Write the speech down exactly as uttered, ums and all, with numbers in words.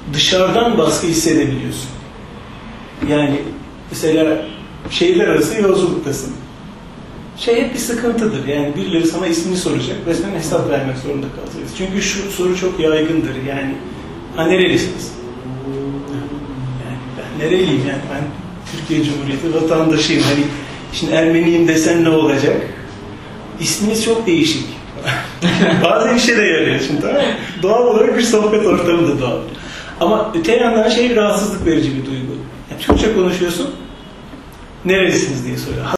dışarıdan baskı hissedebiliyorsun. Yani mesela şehirler arası yolculuktasın. Şey hep bir sıkıntıdır. Yani birileri sana ismini soracak ve sen hesap vermek zorunda kalacaksın. Çünkü şu soru çok yaygındır. Yani ha nerelisiniz? Yani ben nereliyim yani? Ben Türkiye Cumhuriyeti vatandaşıyım. Hani şimdi Ermeniyim desen ne olacak? İsminiz çok değişik. Bazen işe de yarıyor şimdi, tamam mı? Doğal olarak bir sohbet ortamı da doğal. Ama öte yandan şey rahatsızlık verici bir duygu. Yani Türkçe konuşuyorsun, nerelisiniz diye soruyor.